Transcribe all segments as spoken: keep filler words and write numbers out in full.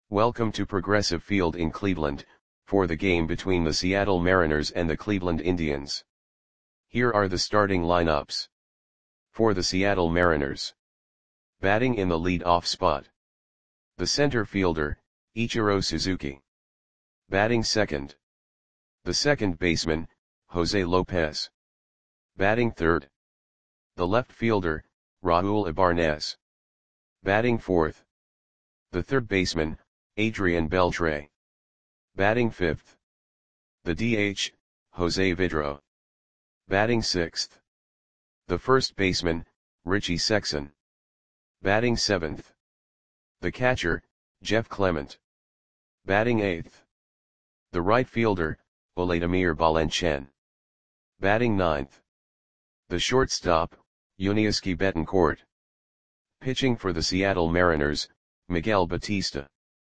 Welcome to Progressive Field in Cleveland, for the game between the Seattle Mariners and the Cleveland Indians. Here are the starting lineups. For the Seattle Mariners. Batting in the lead-off spot. The center fielder, Ichiro Suzuki. Batting second. The second baseman, Jose Lopez. Batting third. The left fielder, Raul Ibanez. Batting fourth. The third baseman, Adrian Beltre. Batting fifth. The D H, Jose Vidro. Batting sixth. The first baseman, Richie Sexson. Batting seventh. The catcher, Jeff Clement. Batting eighth. The right fielder, Vladimir Valencian. Batting ninth. The shortstop, Yuniesky Betancourt. Pitching for the Seattle Mariners, Miguel Batista.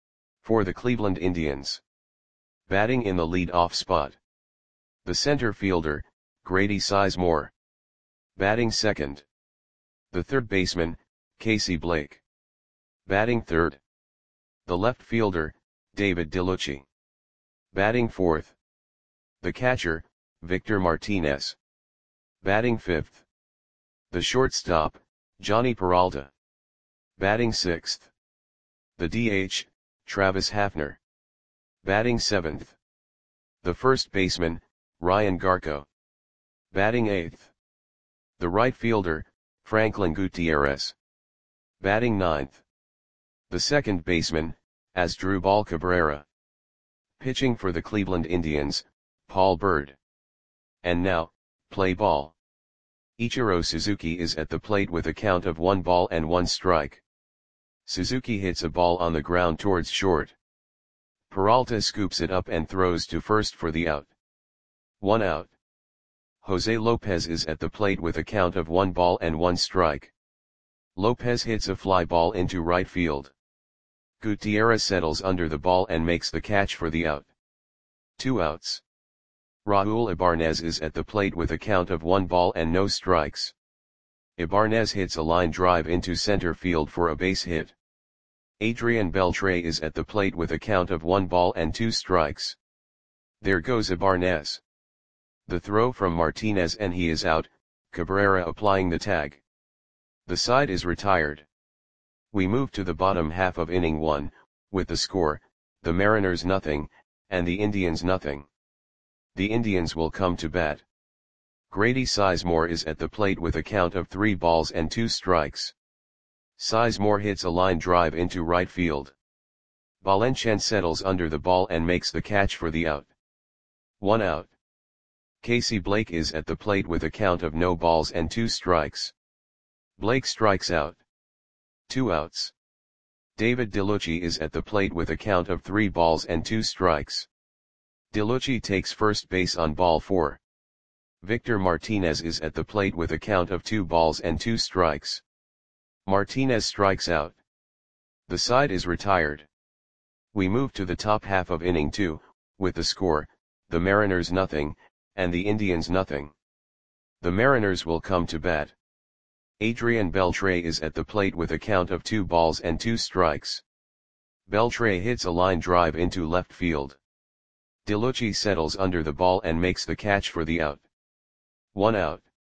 For the Cleveland Indians. Batting in the lead-off spot. The center fielder, Grady Sizemore. Batting second. The third baseman, Casey Blake. Batting third. The left fielder, David DeLucci. Batting fourth. The catcher, Victor Martinez. Batting fifth. The shortstop, Johnny Peralta. Batting sixth. The D H, Travis Hafner. Batting seventh. The first baseman, Ryan Garco. Batting eighth. The right fielder, Franklin Gutierrez. Batting ninth. The second baseman, Asdrubal Cabrera. Pitching for the Cleveland Indians, Paul Byrd. And now, play ball. Ichiro Suzuki is at the plate with a count of one ball and one strike. Suzuki hits a ball on the ground towards short. Peralta scoops it up and throws to first for the out. One out. Jose Lopez is at the plate with a count of one ball and one strike. Lopez hits a fly ball into right field. Gutierrez settles under the ball and makes the catch for the out. Two outs. Raul Ibanez is at the plate with a count of one ball and no strikes. Ibanez hits a line drive into center field for a base hit. Adrian Beltre is at the plate with a count of one ball and two strikes. There goes Ibanez. The throw from Martinez and he is out, Cabrera applying the tag. The side is retired. We move to the bottom half of inning one, with the score, the Mariners nothing, and the Indians nothing. The Indians will come to bat. Grady Sizemore is at the plate with a count of three balls and two strikes. Sizemore hits a line drive into right field. Valencian settles under the ball and makes the catch for the out. One out. Casey Blake is at the plate with a count of no balls and two strikes. Blake strikes out. Two outs. David DeLucci is at the plate with a count of three balls and two strikes. DeLucci takes first base on ball four. Victor Martinez is at the plate with a count of two balls and two strikes. Martinez strikes out. The side is retired. We move to the top half of inning two, with the score, the Mariners nothing, and the Indians nothing. The Mariners will come to bat. Adrian Beltre is at the plate with a count of two balls and two strikes. Beltre hits a line drive into left field. DeLucci settles under the ball and makes the catch for the out. One out.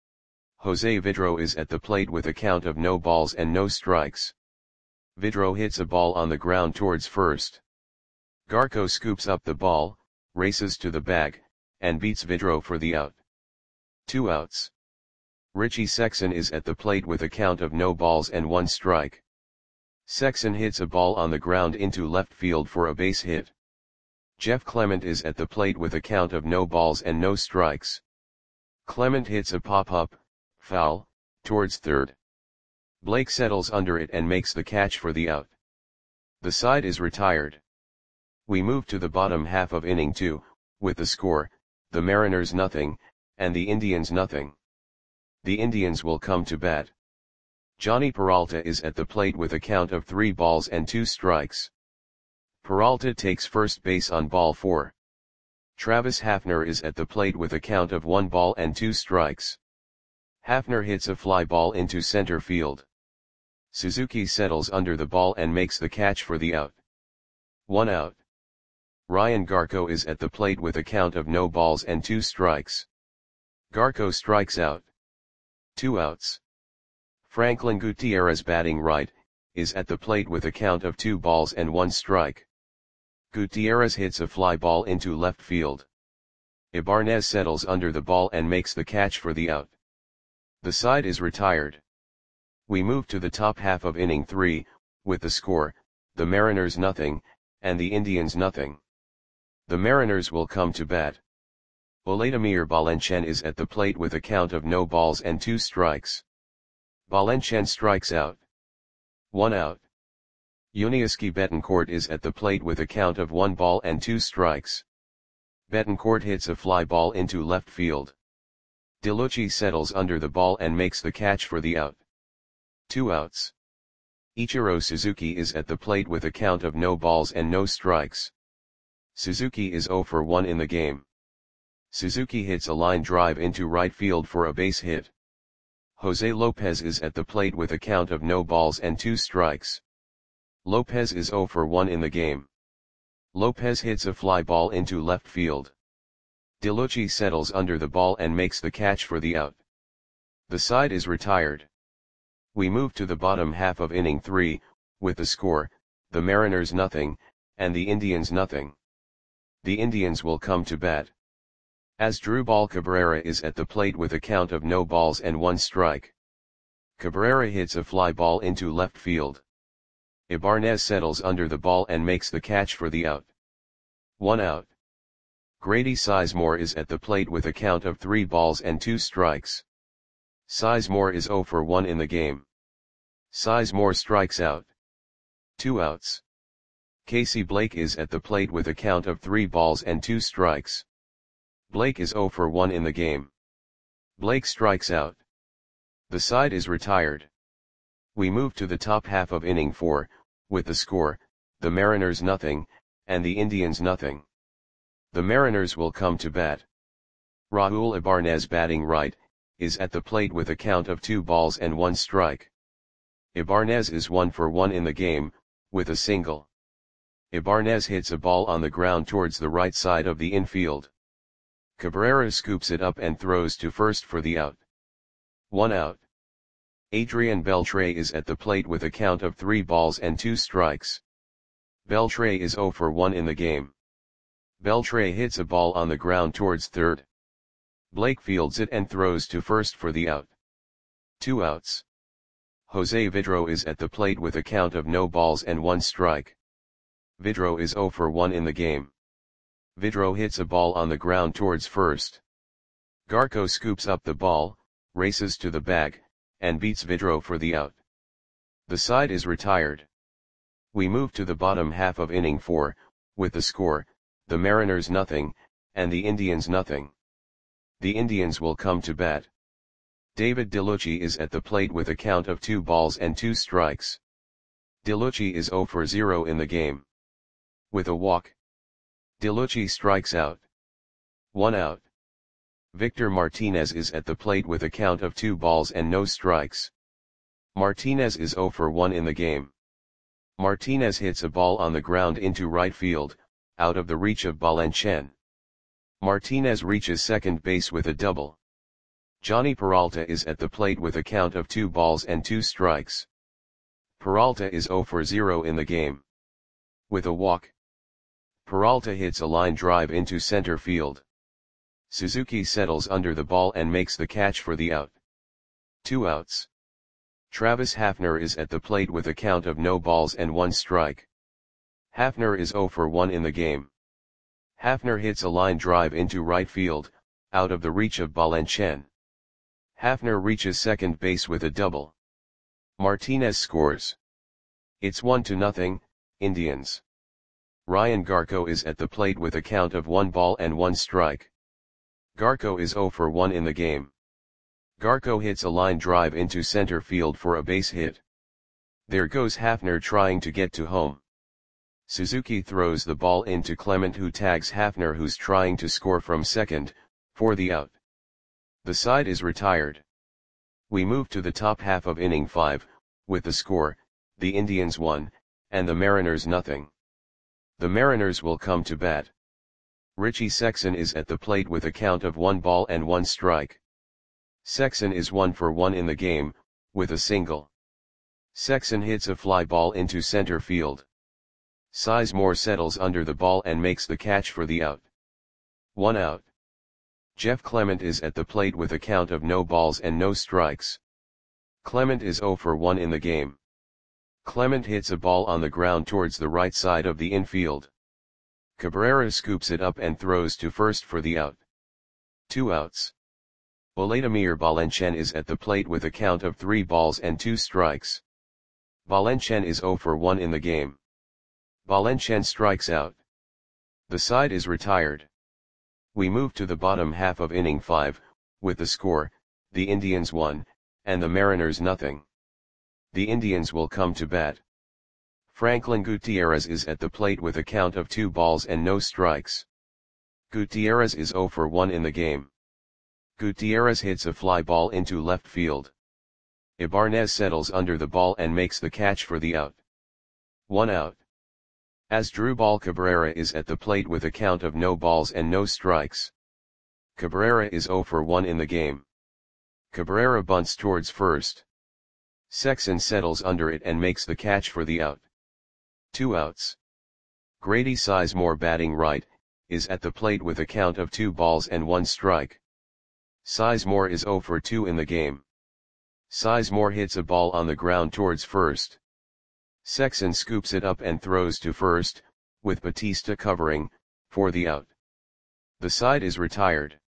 Jose Vidro is at the plate with a count of no balls and no strikes. Vidro hits a ball on the ground towards first. Garco scoops up the ball, races to the bag, and beats Vidro for the out. Two outs. Richie Sexson is at the plate with a count of no balls and one strike. Sexson hits a ball on the ground into left field for a base hit. Jeff Clement is at the plate with a count of no balls and no strikes. Clement hits a pop-up, foul, towards third. Blake settles under it and makes the catch for the out. The side is retired. We move to the bottom half of inning two, with the score, the Mariners nothing, and the Indians nothing. The Indians will come to bat. Johnny Peralta is at the plate with a count of three balls and two strikes. Peralta takes first base on ball four. Travis Hafner is at the plate with a count of one ball and two strikes. Hafner hits a fly ball into center field. Suzuki settles under the ball and makes the catch for the out. One out. Ryan Garko is at the plate with a count of no balls and two strikes. Garko strikes out. Two outs. Franklin Gutierrez, batting right, is at the plate with a count of two balls and one strike. Gutierrez hits a fly ball into left field. Ibanez settles under the ball and makes the catch for the out. The side is retired. We move to the top half of inning three, with the score, the Mariners nothing, and the Indians nothing. The Mariners will come to bat. Vladimir Valencia is at the plate with a count of no balls and two strikes. Valencia strikes out. One out. Yuniesky Betancourt is at the plate with a count of one ball and two strikes. Betancourt hits a fly ball into left field. DeLucci settles under the ball and makes the catch for the out. Two outs. Ichiro Suzuki is at the plate with a count of no balls and no strikes. Suzuki is zero for one in the game. Suzuki hits a line drive into right field for a base hit. Jose Lopez is at the plate with a count of no balls and two strikes. Lopez is zero for one in the game. Lopez hits a fly ball into left field. DeLucci settles under the ball and makes the catch for the out. The side is retired. We move to the bottom half of inning three, with the score, the Mariners nothing, and the Indians nothing. The Indians will come to bat. Asdrubal Cabrera is at the plate with a count of no balls and one strike. Cabrera hits a fly ball into left field. Ibanez settles under the ball and makes the catch for the out. One out. Grady Sizemore is at the plate with a count of three balls and two strikes. Sizemore is zero for one in the game. Sizemore strikes out. Two outs. Casey Blake is at the plate with a count of three balls and two strikes. Blake is zero for one in the game. Blake strikes out. The side is retired. We move to the top half of inning four, with the score, the Mariners nothing, and the Indians nothing. The Mariners will come to bat. Raul Ibanez, batting right, is at the plate with a count of two balls and one strike. Ibanez is one for one in the game, with a single. Ibanez hits a ball on the ground towards the right side of the infield. Cabrera scoops it up and throws to first for the out. One out. Adrian Beltre is at the plate with a count of three balls and two strikes. Beltre is zero for one in the game. Beltre hits a ball on the ground towards third. Blake fields it and throws to first for the out. Two outs. Jose Vidro is at the plate with a count of no balls and one strike. Vidro is zero for one in the game. Vidro hits a ball on the ground towards first. Garko scoops up the ball, races to the bag, and beats Vidro for the out. The side is retired. We move to the bottom half of inning four, with the score, the Mariners nothing, and the Indians nothing. The Indians will come to bat. David DeLucci is at the plate with a count of two balls and two strikes. DeLucci is zero for zero in the game. With a walk, DeLucci strikes out. One out. Victor Martinez is at the plate with a count of two balls and no strikes. Martinez is zero for one in the game. Martinez hits a ball on the ground into right field, out of the reach of Valencia. Martinez reaches second base with a double. Johnny Peralta is at the plate with a count of two balls and two strikes. Peralta is zero for zero in the game. With a walk, Peralta hits a line drive into center field. Suzuki settles under the ball and makes the catch for the out. Two outs. Travis Hafner is at the plate with a count of no balls and one strike. Hafner is zero for one in the game. Hafner hits a line drive into right field, out of the reach of Valencia. Hafner reaches second base with a double. Martinez scores. It's one to nothing, Indians. Ryan Garko is at the plate with a count of one ball and one strike. Garko is zero for one in the game. Garko hits a line drive into center field for a base hit. There goes Hafner trying to get to home. Suzuki throws the ball into Clement, who tags Hafner, who's trying to score from second, for the out. The side is retired. We move to the top half of inning five, with the score, the Indians one, and the Mariners nothing. The Mariners will come to bat. Richie Sexson is at the plate with a count of one ball and one strike. Sexson is one for one in the game, with a single. Sexson hits a fly ball into center field. Sizemore settles under the ball and makes the catch for the out. One out. Jeff Clement is at the plate with a count of no balls and no strikes. Clement is zero for one in the game. Clement hits a ball on the ground towards the right side of the infield. Cabrera scoops it up and throws to first for the out. Two outs. Vladimir Valenciennes is at the plate with a count of three balls and two strikes. Valenciennes is zero for one in the game. Valenciennes strikes out. The side is retired. We move to the bottom half of inning five, with the score, the Indians one, and the Mariners nothing. The Indians will come to bat. Franklin Gutierrez is at the plate with a count of two balls and no strikes. Gutierrez is zero for one in the game. Gutierrez hits a fly ball into left field. Ibanez settles under the ball and makes the catch for the out. One out. Asdrubal Cabrera is at the plate with a count of no balls and no strikes. Cabrera is zero for one in the game. Cabrera bunts towards first. Sexson settles under it and makes the catch for the out. Two outs. Grady Sizemore, batting right, is at the plate with a count of two balls and one strike. Sizemore is zero for two in the game. Sizemore hits a ball on the ground towards first. Sexson scoops it up and throws to first, with Batista covering, for the out. The side is retired.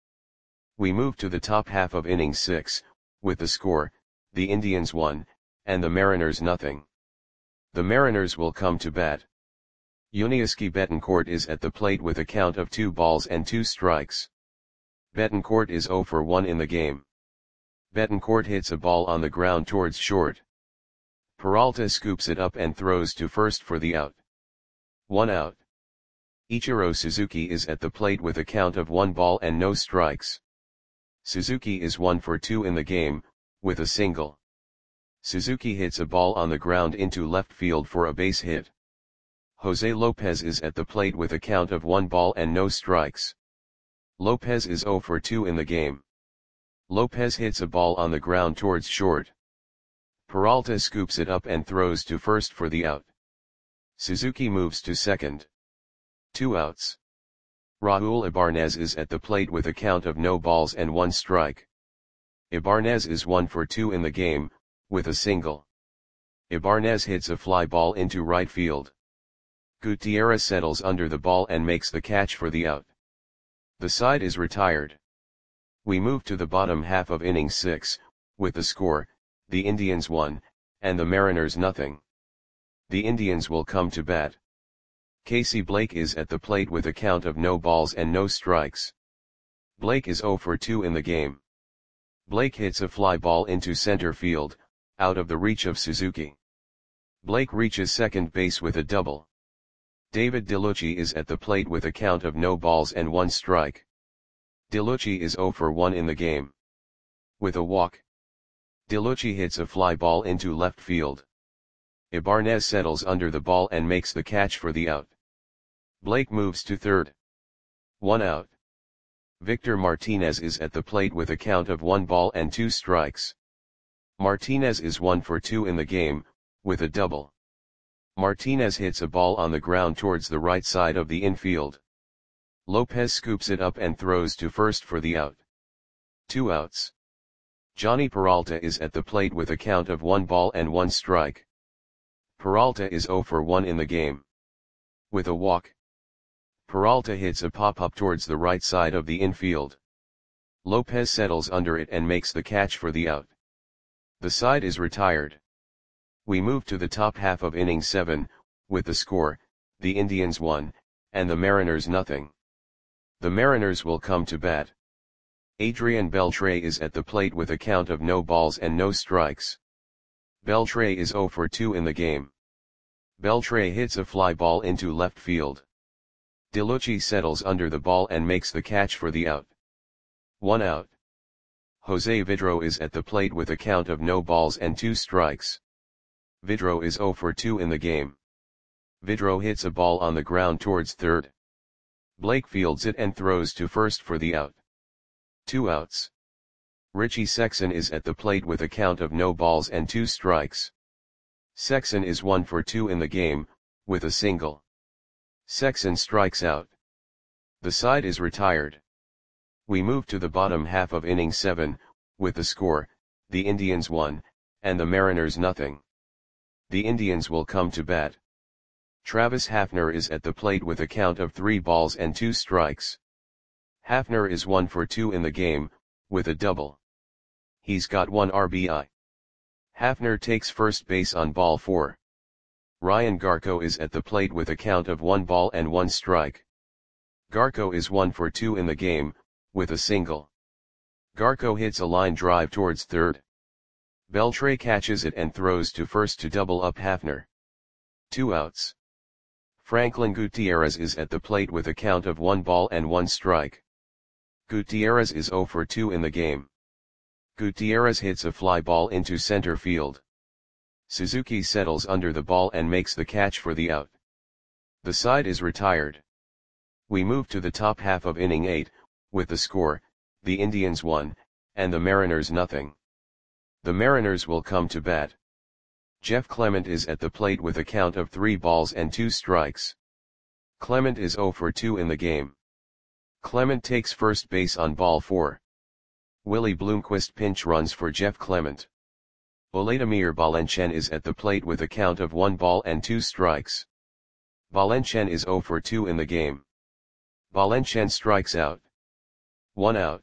We move to the top half of inning six, with the score, the Indians one, and the Mariners nothing. The Mariners will come to bat. Yuniesky Betancourt is at the plate with a count of two balls and two strikes. Betancourt is zero for one in the game. Betancourt hits a ball on the ground towards short. Peralta scoops it up and throws to first for the out. One out. Ichiro Suzuki is at the plate with a count of one ball and no strikes. Suzuki is one for two in the game, with a single. Suzuki hits a ball on the ground into left field for a base hit. Jose Lopez is at the plate with a count of one ball and no strikes. Lopez is zero for two in the game. Lopez hits a ball on the ground towards short. Peralta scoops it up and throws to first for the out. Suzuki moves to second. Two outs. Raul Ibanez is at the plate with a count of no balls and one strike. Ibanez is one for two in the game, with a single. Ibanez hits a fly ball into right field. Gutierrez settles under the ball and makes the catch for the out. The side is retired. We move to the bottom half of inning six, with the score, the Indians one, and the Mariners nothing. The Indians will come to bat. Casey Blake is at the plate with a count of no balls and no strikes. Blake is zero for two in the game. Blake hits a fly ball into center field, out of the reach of Suzuki. Blake reaches second base with a double. David DeLucci is at the plate with a count of no balls and one strike. DeLucci is zero for one in the game. With a walk. DeLucci hits a fly ball into left field. Ibanez settles under the ball and makes the catch for the out. Blake moves to third. One out. Victor Martinez is at the plate with a count of one ball and two strikes. Martinez is one for two in the game, with a double. Martinez hits a ball on the ground towards the right side of the infield. Lopez scoops it up and throws to first for the out. Two outs. Johnny Peralta is at the plate with a count of one ball and one strike. Peralta is zero for one in the game. With a walk. Peralta hits a pop-up towards the right side of the infield. Lopez settles under it and makes the catch for the out. The side is retired. We move to the top half of inning seven, with the score, the Indians one, and the Mariners nothing. The Mariners will come to bat. Adrian Beltre is at the plate with a count of no balls and no strikes. Beltre is zero for two in the game. Beltre hits a fly ball into left field. DeLucci settles under the ball and makes the catch for the out. One out. Jose Vidro is at the plate with a count of no balls and two strikes. Vidro is zero for two in the game. Vidro hits a ball on the ground towards third. Blake fields it and throws to first for the out. Two outs. Richie Sexson is at the plate with a count of no balls and two strikes. Sexson is one for two in the game, with a single. Sexson strikes out. The side is retired. We move to the bottom half of inning seven, with the score, the Indians one, and the Mariners nothing. The Indians will come to bat. Travis Hafner is at the plate with a count of three balls and two strikes. Hafner is one for two in the game, with a double. He's got one R B I. Hafner takes first base on ball four. Ryan Garko is at the plate with a count of one ball and one strike. Garko is one for two in the game, with a single. Garko hits a line drive towards third. Beltre catches it and throws to first to double up Hafner. Two outs. Franklin Gutierrez is at the plate with a count of one ball and one strike. Gutierrez is zero for two in the game. Gutierrez hits a fly ball into center field. Suzuki settles under the ball and makes the catch for the out. The side is retired. We move to the top half of inning eight, with the score, the Indians one, and the Mariners nothing. The Mariners will come to bat. Jeff Clement is at the plate with a count of three balls and two strikes. Clement is zero for two in the game. Clement takes first base on ball four. Willie Bloomquist pinch runs for Jeff Clement. Vladimir Valencian is at the plate with a count of one ball and two strikes. Valencian is zero for two in the game. Valencian strikes out. One out.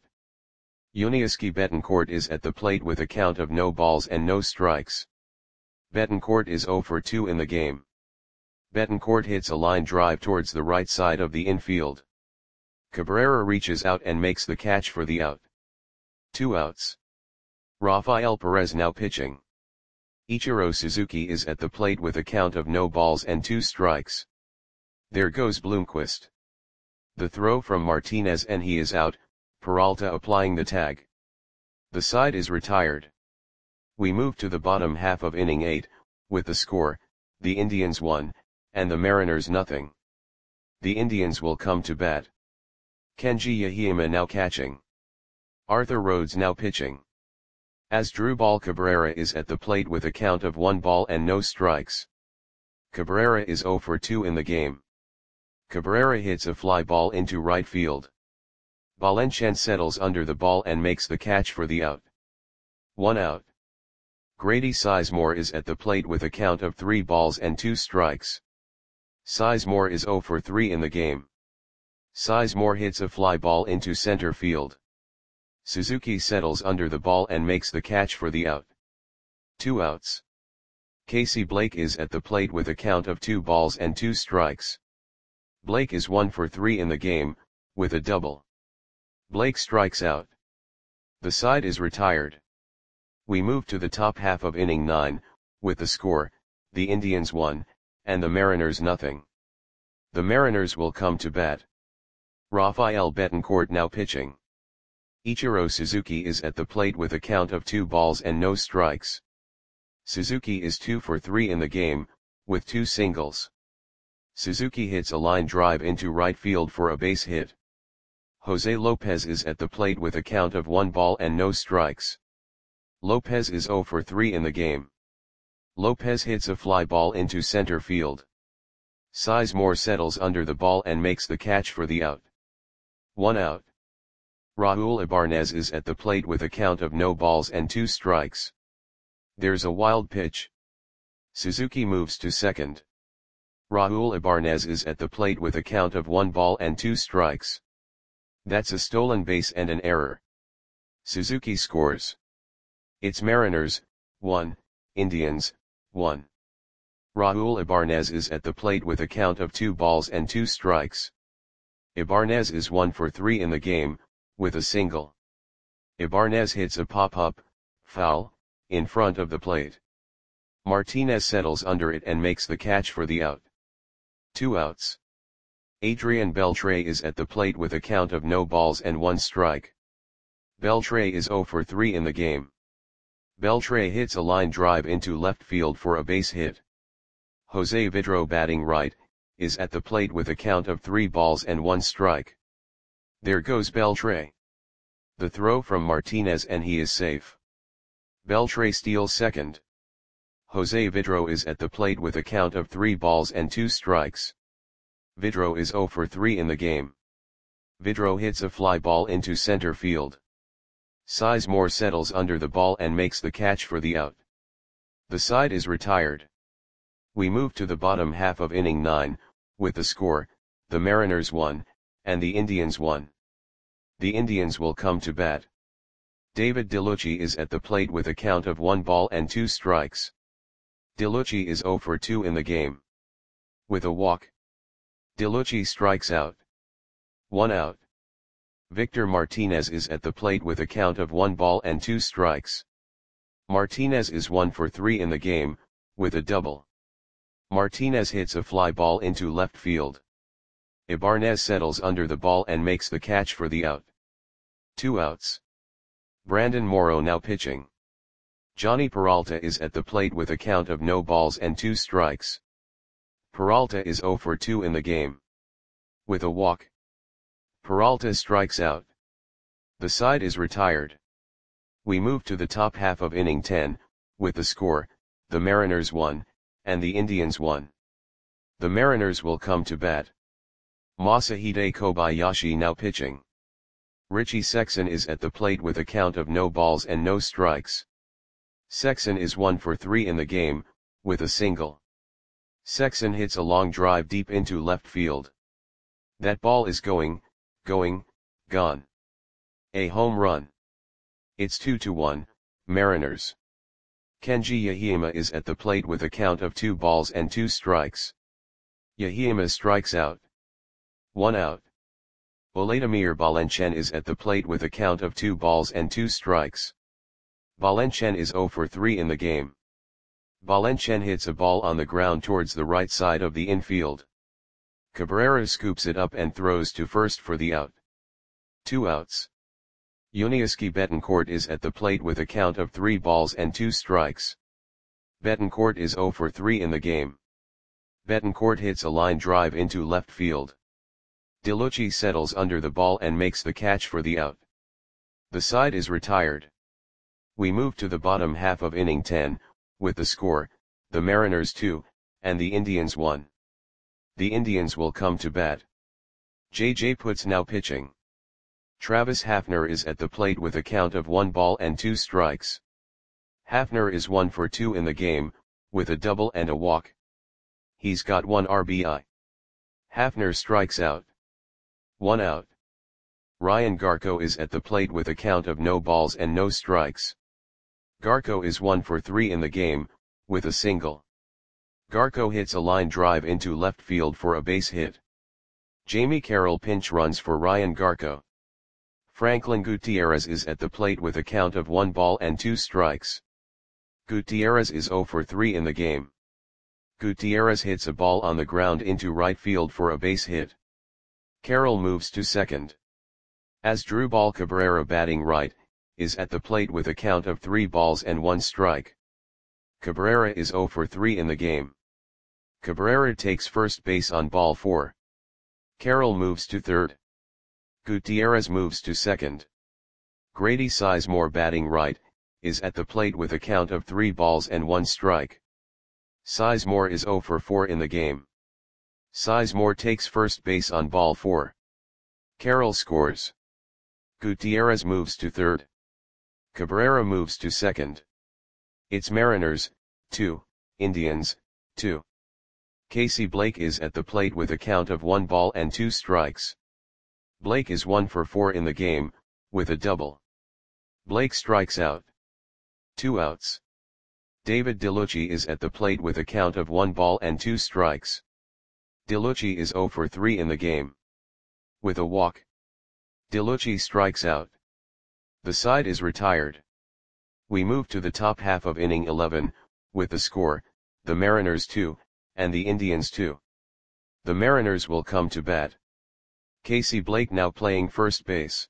Yuniesky Betancourt is at the plate with a count of no balls and no strikes. Betancourt is zero for two in the game. Betancourt hits a line drive towards the right side of the infield. Cabrera reaches out and makes the catch for the out. Two outs. Rafael Perez now pitching. Ichiro Suzuki is at the plate with a count of no balls and two strikes. There goes Bloomquist. The throw from Martinez and he is out, Peralta applying the tag. The side is retired. We move to the bottom half of inning eight, with the score, the Indians one, and the Mariners nothing. The Indians will come to bat. Kenji Yahima now catching. Arthur Rhodes now pitching. Asdrubal Cabrera is at the plate with a count of one ball and no strikes. Cabrera is zero for two in the game. Cabrera hits a fly ball into right field. Valencian settles under the ball and makes the catch for the out. One out. Grady Sizemore is at the plate with a count of three balls and two strikes. Sizemore is zero for three in the game. Sizemore hits a fly ball into center field. Suzuki settles under the ball and makes the catch for the out. Two outs. Casey Blake is at the plate with a count of two balls and two strikes. Blake is one for three in the game, with a double. Blake strikes out. The side is retired. We move to the top half of inning nine, with the score, the Indians one, and the Mariners nothing. The Mariners will come to bat. Rafael Betancourt now pitching. Ichiro Suzuki is at the plate with a count of two balls and no strikes. Suzuki is two for three in the game, with two singles. Suzuki hits a line drive into right field for a base hit. Jose Lopez is at the plate with a count of one ball and no strikes. Lopez is zero for three in the game. Lopez hits a fly ball into center field. Sizemore settles under the ball and makes the catch for the out. One out. Raul Ibanez is at the plate with a count of no balls and two strikes. There's a wild pitch. Suzuki moves to second. Raul Ibanez is at the plate with a count of one ball and two strikes. That's a stolen base and an error. Suzuki scores. It's Mariners, one, Indians, one. Raul Ibanez is at the plate with a count of two balls and two strikes. Ibanez is one for three in the game, with a single. Ibanez hits a pop-up, foul, in front of the plate. Martinez settles under it and makes the catch for the out. Two outs. Adrian Beltre is at the plate with a count of no balls and one strike. Beltre is zero for three in the game. Beltre hits a line drive into left field for a base hit. Jose Vidro batting right, is at the plate with a count of three balls and one strike. There goes Beltre. The throw from Martinez and he is safe. Beltre steals second. Jose Vidro is at the plate with a count of three balls and two strikes. Vidro is zero for three in the game. Vidro hits a fly ball into center field. Sizemore settles under the ball and makes the catch for the out. The side is retired. We move to the bottom half of inning nine, with the score, the Mariners one, and the Indians one. The Indians will come to bat. David DeLucci is at the plate with a count of one ball and two strikes. DeLucci is zero for two in the game. With a walk, DeLucci strikes out. One out. Victor Martinez is at the plate with a count of one ball and two strikes. Martinez is one for three in the game, with a double. Martinez hits a fly ball into left field. Ibanez settles under the ball and makes the catch for the out. Two outs. Brandon Morrow now pitching. Johnny Peralta is at the plate with a count of no balls and two strikes. Peralta is zero for two in the game. With a walk, Peralta strikes out. The side is retired. We move to the top half of inning ten, with the score, the Mariners one, and the Indians one. The Mariners will come to bat. Masahide Kobayashi now pitching. Richie Sexson is at the plate with a count of no balls and no strikes. Sexson is one for three in the game, with a single. Sexson hits a long drive deep into left field. That ball is going, going, gone. A home run. It's two to one, Mariners. Kenji Yahima is at the plate with a count of two balls and two strikes. Yahima strikes out. One out. Vladimir Valencian is at the plate with a count of two balls and two strikes. Valencian is zero for three in the game. Valencian hits a ball on the ground towards the right side of the infield. Cabrera scoops it up and throws to first for the out. Two outs. Yuniesky Betancourt is at the plate with a count of three balls and two strikes. Betancourt is zero for three in the game. Betancourt hits a line drive into left field. DeLucci settles under the ball and makes the catch for the out. The side is retired. We move to the bottom half of inning ten, with the score, the Mariners two, and the Indians one. The Indians will come to bat. J J Putz now pitching. Travis Hafner is at the plate with a count of one ball and two strikes. Hafner is one for two in the game, with a double and a walk. He's got one R B I. Hafner strikes out. One out. Ryan Garco is at the plate with a count of no balls and no strikes. Garco is one for three in the game, with a single. Garco hits a line drive into left field for a base hit. Jamie Carroll pinch runs for Ryan Garco. Franklin Gutierrez is at the plate with a count of one ball and two strikes. Gutierrez is zero for three in the game. Gutierrez hits a ball on the ground into right field for a base hit. Carroll moves to second. Asdrubal Cabrera batting right, is at the plate with a count of three balls and one strike. Cabrera is zero for three in the game. Cabrera takes first base on ball four. Carroll moves to third. Gutierrez moves to second. Grady Sizemore batting right, is at the plate with a count of three balls and one strike. Sizemore is zero for four in the game. Sizemore takes first base on ball four. Carroll scores. Gutierrez moves to third. Cabrera moves to second. It's Mariners, two, Indians, two. Casey Blake is at the plate with a count of one ball and two strikes. Blake is one for four in the game, with a double. Blake strikes out. Two outs. David DeLucci is at the plate with a count of one ball and two strikes. DeLucci is zero for three in the game. With a walk, DeLucci strikes out. The side is retired. We move to the top half of inning eleven, with the score, the Mariners two, and the Indians two. The Mariners will come to bat. Casey Blake now playing first base.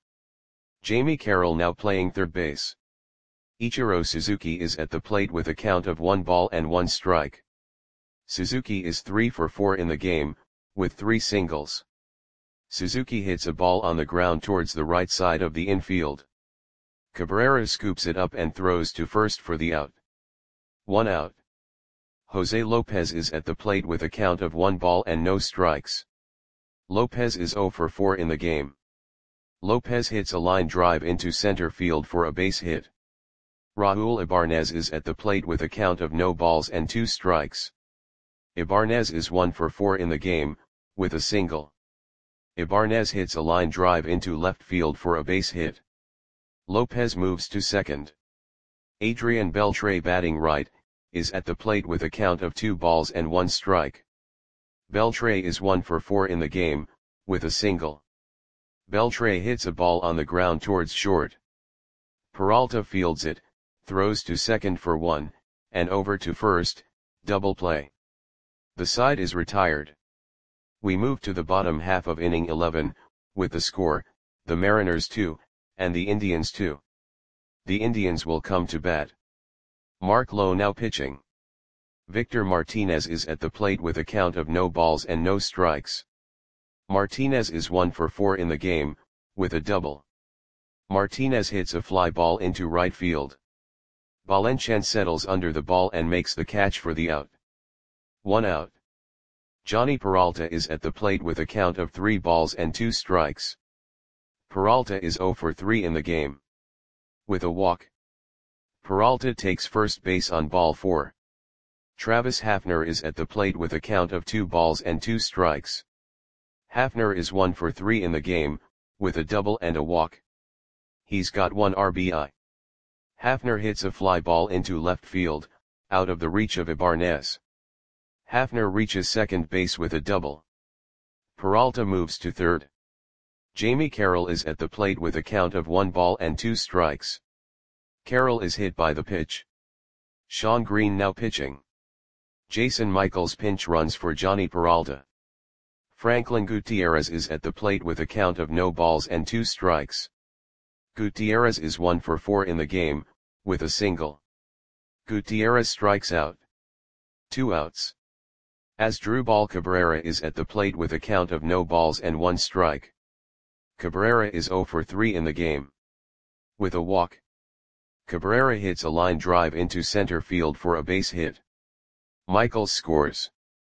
Jamie Carroll now playing third base. Ichiro Suzuki is at the plate with a count of one ball and one strike. Suzuki is three for four in the game, with three singles. Suzuki hits a ball on the ground towards the right side of the infield. Cabrera scoops it up and throws to first for the out. One out. Jose Lopez is at the plate with a count of one ball and no strikes. Lopez is zero for four in the game. Lopez hits a line drive into center field for a base hit. Raul Ibanez is at the plate with a count of no balls and two strikes. Ibanez is one for four in the game, with a single. Ibanez hits a line drive into left field for a base hit. Lopez moves to second. Adrian Beltre, batting right, is at the plate with a count of two balls and one strike. Beltre is one for four in the game, with a single. Beltre hits a ball on the ground towards short. Peralta fields it, throws to second for one, and over to first, double play. The side is retired. We move to the bottom half of inning eleven, with the score, the Mariners two, and the Indians two. The Indians will come to bat. Mark Lowe now pitching. Victor Martinez is at the plate with a count of no balls and no strikes. Martinez is one for four in the game, with a double. Martinez hits a fly ball into right field. Valencian settles under the ball and makes the catch for the out. One out. Johnny Peralta is at the plate with a count of three balls and two strikes. Peralta is zero for three in the game. With a walk. Peralta takes first base on ball four. Travis Hafner is at the plate with a count of two balls and two strikes. Hafner is one for three in the game, with a double and a walk. He's got one R B I. Hafner hits a fly ball into left field, out of the reach of Ibanez. Hafner reaches second base with a double. Peralta moves to third. Jamie Carroll is at the plate with a count of one ball and two strikes. Carroll is hit by the pitch. Sean Green now pitching. Jason Michaels pinch runs for Johnny Peralta. Franklin Gutierrez is at the plate with a count of no balls and two strikes. Gutierrez is one for four in the game, with a single. Gutierrez strikes out. Two outs. Asdrubal Cabrera is at the plate with a count of no balls and one strike. Cabrera is zero for three in the game. With a walk. Cabrera hits a line drive into center field for a base hit. Michaels scores.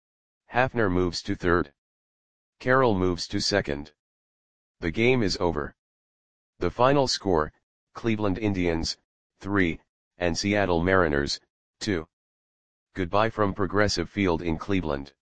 Hafner moves to third. Carroll moves to second. The game is over. The final score, Cleveland Indians, three, and Seattle Mariners, two. Goodbye from Progressive Field in Cleveland.